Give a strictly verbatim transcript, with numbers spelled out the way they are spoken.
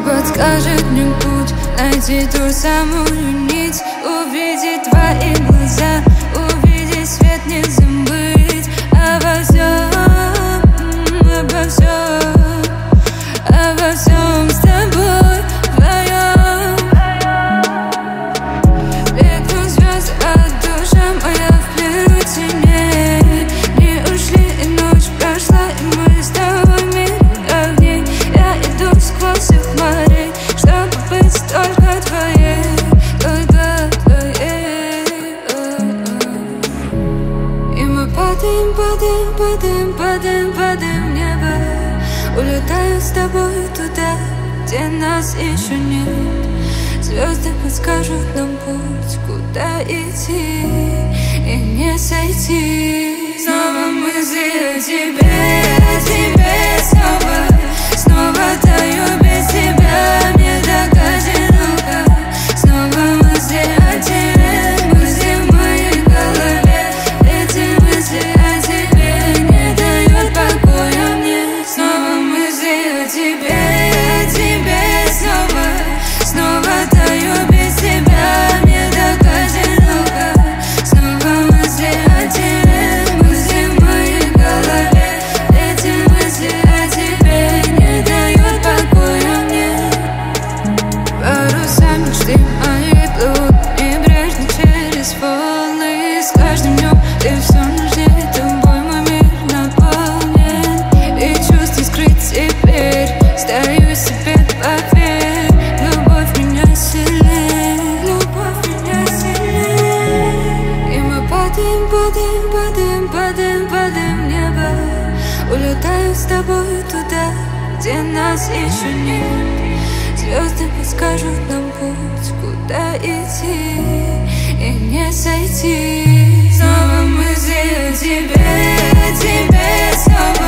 подскажет мне путь, найти ту самую нить, увидеть твои глаза, увидеть свет, не забыть обо всем, обо всем, обо всем с тобой вдвоем. Бегут звезды, а душа моя в плену теней. Не ушли, и ночь прошла, и мы с тобой миллион огней. Я иду сквозь всех морей, чтобы быть только твоей, только твоей. И мы падаем, падаем, падаем, падаем, падаем в небо. Улетаю с тобой туда, где нас еще нет. Звезды подскажут нам путь, куда идти и не сойти. Снова мысли о тебе, о тебе снова. Снова таю без тебя, мне так одиноко. Снова мысли о тебе, мысли в моей голове. Эти мысли о тебе не дают покоя мне. Снова мысли о тебе, о тебе снова. Снова таю без тебя, мне так одиноко. Снова мысли о тебе, мысли в моей голове. Эти мысли о тебе не дают покоя мне. Паруса мечты мои плывут небрежно через волны. С каждым днем ты все нужнее, тобой мой мир наполнен. И чувств не скрыть теперь, стою себе, поверь. Любовь меня сильнее, любовь меня сильнее. И мы падаем, падаем, падаем, падаем, падаем в небо. Улетаю с тобой туда, где нас еще нет. Звезды подскажут нам путь, куда идти и не сойти. Снова мысли о тебе, о тебе снова.